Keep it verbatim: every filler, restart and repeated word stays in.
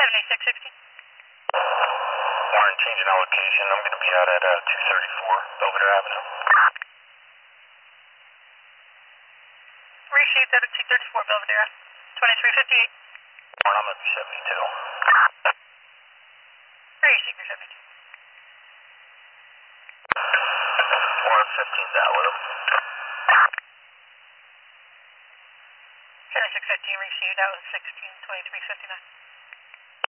seventy-six sixty. Warren, changing our location. I'm going to be out at uh, two thirty-four Belvedere Avenue. Received out at two thirty-four Belvedere. twenty-three fifty-eight. Warren, I'm at seventy-two. Received your seventy-two. Warren, fifteen's out with him. seventy-six fifteen received out with sixteen twenty-three fifty-nine.